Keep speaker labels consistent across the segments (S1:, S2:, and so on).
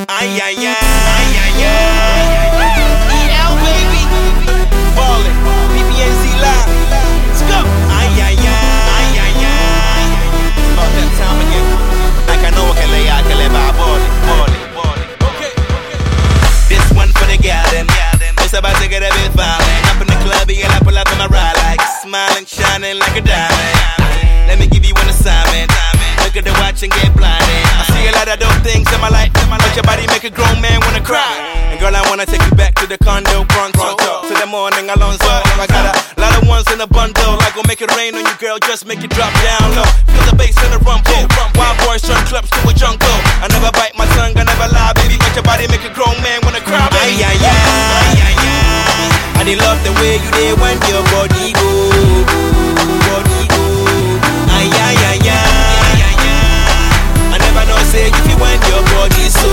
S1: Ay, ay, ay, ay, ay, ay. EL, baby. Ballin'. PPNZ Live. Let's go. Ay, ay, ay, ay, ay, ay. It's about that time again. Like I know I can lay out, can live out. Ballin'. Okay. This one for the gal, them. It's about to get a bit violent. Up in the club, yeah, I pull up in my ride like smiling, shining like a diamond. Let me give you an assignment. Look at the watch and get blinded. I see a lot of dope things in my life, but your body make a grown man wanna cry. And girl, I wanna take you back to the condo pronto. To the morning, Alonzo. I got a lot of ones in the bundle. I gon' make it rain on you, girl, just make it drop down low. Feel the bass in the rumble. Wild boys turn clubs to a jungle. I never bite my tongue, I never lie, baby, but your body make a grown man wanna cry, baby. Ay, ay, ay, ay, ay. I did love the way you did when your body go. Body go. Ay, ay, ay, ay. I never know say if you want your body so.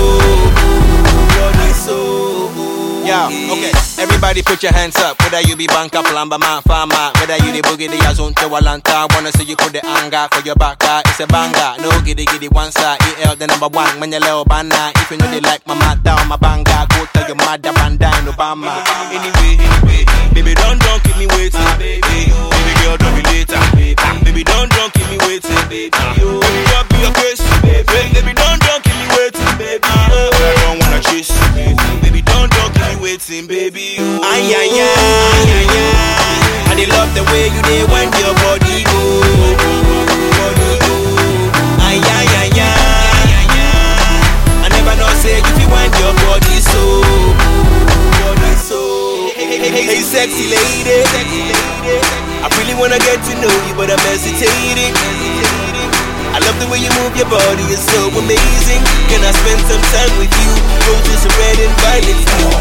S1: Yeah, okay. Everybody put your hands up. Whether you be banka, plumber, man, farmer. Whether you the boogie, the azun, to walanta. Wanna see you put the anger for your back. It's a banger. No giddy one side. EL the number one. When you little banana. If you know they like my mat down, my banga. Go tell your mother bandana, Obama. Anyway, baby, don't keep me waiting. Baby girl, don't be later. Baby, don't keep me waiting. Baby, don't be a case. Baby, don't keep me waiting. Baby, I don't wanna chase. Baby, don't keep me waiting, baby. Ay, ay, ay, ay, ay, ay. I did love the way you did when your body go. Body go. Ay, ay, ay, ay, ay, ay. I never know say if you want your body so. Body so. Hey, sexy lady. I really wanna get to know you, but I'm hesitating. I love the way you move your body, it's so amazing. Can I spend some time with you? Roses are red and violets blue.